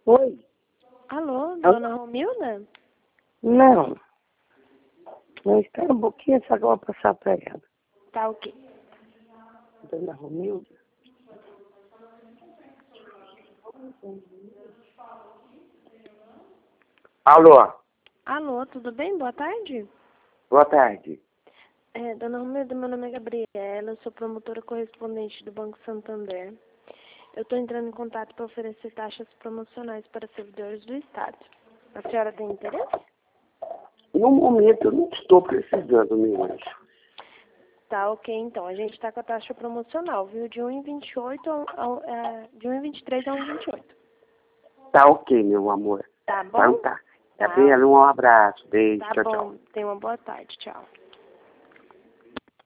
Oi? Alô, dona Romilda? Não. Não, espera um pouquinho, só que eu vou passar para ela. Tá ok. Dona Romilda? Alô? Alô, tudo bem? Boa tarde. Boa tarde. Dona Romilda, meu nome é Gabriela, eu sou promotora correspondente do Banco Santander. Eu estou entrando em contato para oferecer taxas promocionais para servidores do Estado. A senhora tem interesse? No momento eu não estou precisando, meu anjo. Tá ok, então. A gente está com a taxa promocional, viu? De 1,28 de 1,23 a 1,28. Tá ok, meu amor. Tá bom? Então tá. Gabriela, um abraço. Beijo. Tá Tchau, bom. tchau. Tenha uma boa tarde. Tchau.